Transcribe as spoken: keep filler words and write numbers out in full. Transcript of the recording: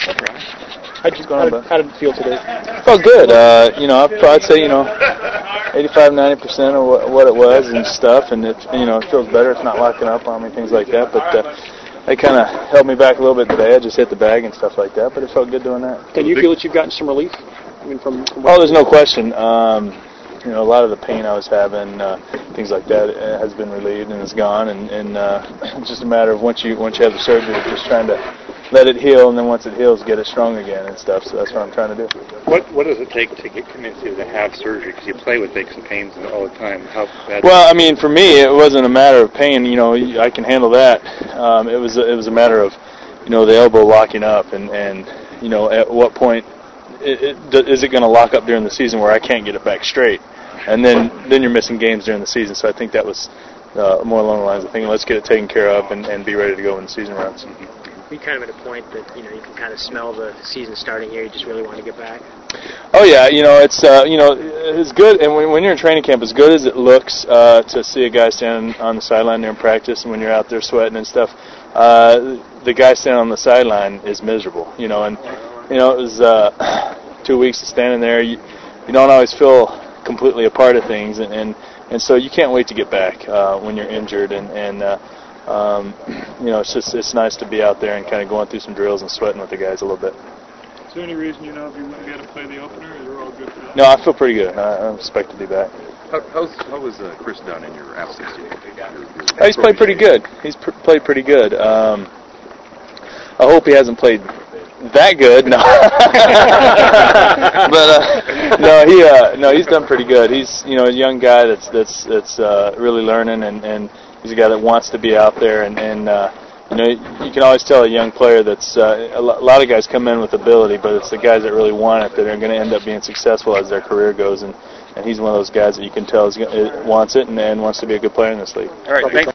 How'd, you, how, did, how did it feel today? Felt good. Uh, you know, I'd say, you know, eighty-five, ninety percent of what, what it was and stuff, and it, you know, it feels better. It's not locking up on me, things like that. But uh, they kind of held me back a little bit today. I just hit the bag and stuff like that, but it felt good doing that. Do you feel that you've gotten some relief? I mean, from, from oh, there's no question. Um, you know, a lot of the pain I was having, uh, things like that, has been relieved and is gone, and, and uh, it's just a matter of once you once you have the surgery, just trying to let it heal, and then once it heals, get it strong again and stuff. So that's what I'm trying to do. What What does it take to get convinced to have surgery? Because you play with aches and pains all the time. How bad? Well, I mean, for me, it wasn't a matter of pain. You know, I can handle that. Um, it was a, it was a matter of, you know, the elbow locking up, and, and you know, at what point it, it, is it going to lock up during the season where I can't get it back straight, and then then you're missing games during the season. So I think that was uh, more along the lines of thinking, let's get it taken care of and, and be ready to go when the season runs. You're kind of at a point that, you know, you can kind of smell the season starting here. You just really want to get back. Oh yeah, you know, it's uh, you know, it's good, and when, when you're in training camp, as good as it looks uh, to see a guy standing on the sideline during practice, and when you're out there sweating and stuff, uh, the guy standing on the sideline is miserable, you know, and you know, it was uh, two weeks of standing there. You, you don't always feel completely a part of things, and and, and so you can't wait to get back uh, when you're injured, and and. Uh, Um, you know, it's just it's nice to be out there and kind of going through some drills and sweating with the guys a little bit. Is there any reason you know if you wouldn't be able to play the opener, or you're all good for that? No, I feel pretty good. I, I expect to be back. How, how's, how was uh, Chris Dunn in your absence? Oh, he's played pretty good. He's pr- played pretty good. Um, I hope he hasn't played that good. No, but uh, no, he uh, no, he's done pretty good. He's you know a young guy that's that's that's uh, really learning, and and. He's a guy that wants to be out there, and, and uh, you know, you can always tell a young player that's uh, a lot of guys come in with ability, but it's the guys that really want it that are going to end up being successful as their career goes, and, and he's one of those guys that you can tell is, wants it and, and wants to be a good player in this league. All right, thanks.